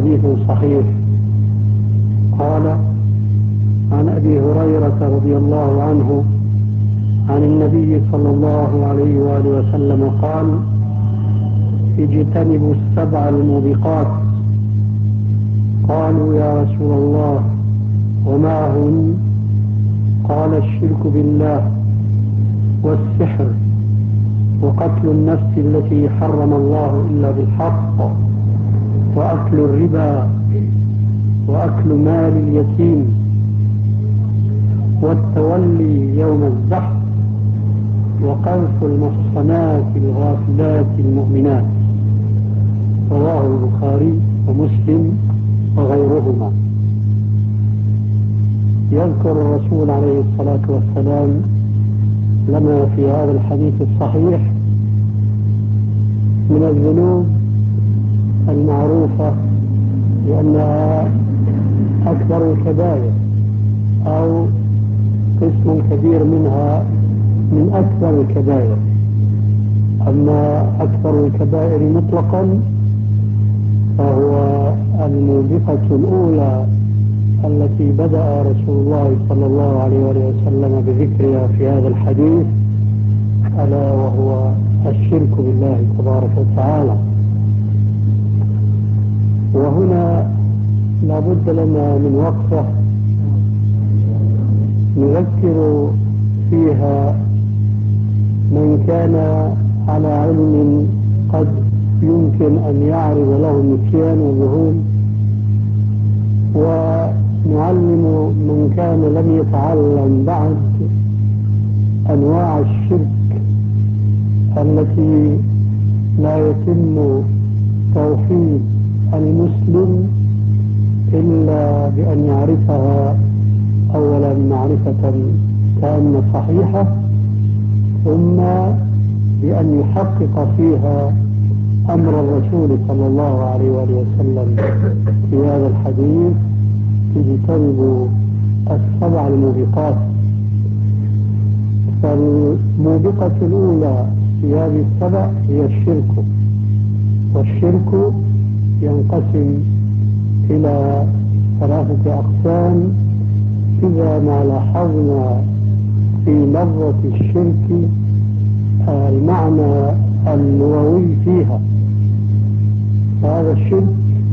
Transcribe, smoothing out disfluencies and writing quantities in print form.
حديث صحيح. قال عن أبي هريرة رضي الله عنه عن النبي صلى الله عليه وآله وسلم قال: اجتنبوا السبع الموبقات. قالوا: يا رسول الله وما هن؟ قال: الشرك بالله، والسحر، وقتل النفس التي حرم الله إلا بالحق، وأكل الربا، وأكل مال اليتيم، والتولي يوم الزحف، وقذف المحصنات الغافلات المؤمنات. رواه البخاري ومسلم وغيرهما. يذكر الرسول عليه الصلاة والسلام لما في هذا الحديث الصحيح من الذنوب المعروفة لأنها أكبر الكبائر أو قسم كبير منها من أكبر الكبائر. أما أكبر الكبائر مطلقا فهو الموبقة الأولى التي بدأ رسول الله صلى الله عليه وسلم بذكرها في هذا الحديث، ألا وهو الشرك بالله تبارك وتعالى. وهنا لا بد لنا من وقفة نذكر فيها من كان على علم قد يمكن أن يعرض له النسيان والذهول، ونعلم من كان لم يتعلم بعد أنواع الشرك التي لا يتم توحيد المسلم إلا بأن يعرفها أولا معرفة تامة صحيحة، ثم بأن يحقق فيها أمر الرسول صلى الله عليه وسلم في هذا الحديث: اجتنبوا السبع الموبقات. فالموبقة الأولى في هذه السبع هي الشرك، والشرك ينقسم إلى ثلاثة أقسام إذا ما لاحظنا في لفظة الشرك المعنى اللغوي فيها. فهذا الشرك